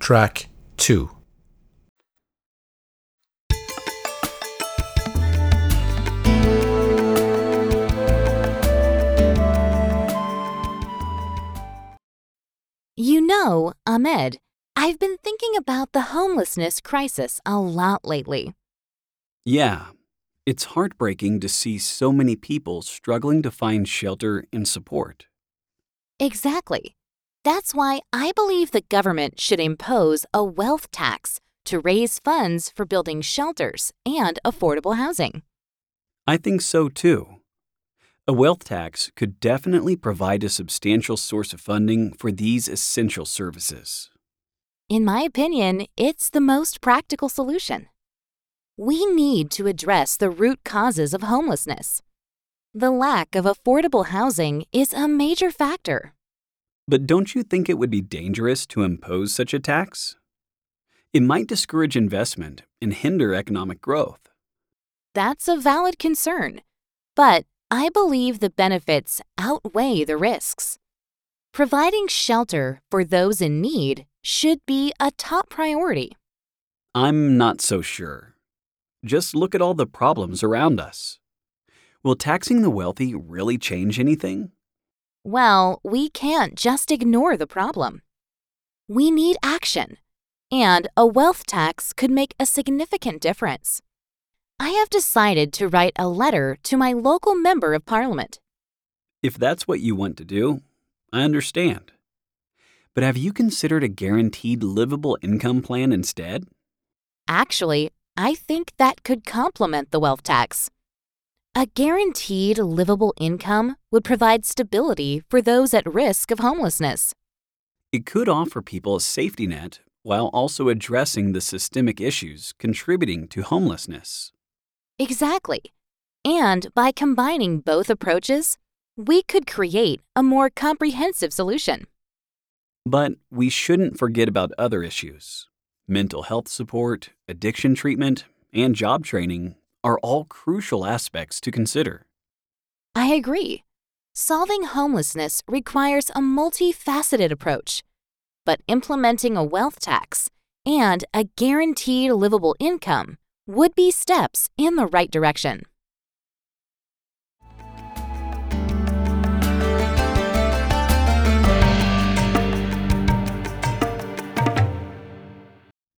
Track 2. You know, Ahmed, I've been thinking about the homelessness crisis a lot lately. Yeah, it's heartbreaking to see so many people struggling to find shelter and support. Exactly. That's why I believe the government should impose a wealth tax to raise funds for building shelters and affordable housing. I think so too. A wealth tax could definitely provide a substantial source of funding for these essential services. In my opinion, it's the most practical solution. We need to address the root causes of homelessness. The lack of affordable housing is a major factor. But don't you think it would be dangerous to impose such a tax? It might discourage investment and hinder economic growth. That's a valid concern, but I believe the benefits outweigh the risks. Providing shelter for those in need should be a top priority. I'm not so sure. Just look at all the problems around us. Will taxing the wealthy really change anything? Well, we can't just ignore the problem. We need action, and a wealth tax could make a significant difference. I have decided to write a letter to my local member of parliament. If that's what you want to do, I understand. But have you considered a guaranteed livable income plan instead? Actually, I think that could complement the wealth tax. A guaranteed livable income would provide stability for those at risk of homelessness. It could offer people a safety net while also addressing the systemic issues contributing to homelessness. Exactly. And by combining both approaches, we could create a more comprehensive solution. But we shouldn't forget about other issues. Mental health support, addiction treatment, and job training are all crucial aspects to consider. I agree. Solving homelessness requires a multifaceted approach, but implementing a wealth tax and a guaranteed livable income would be steps in the right direction.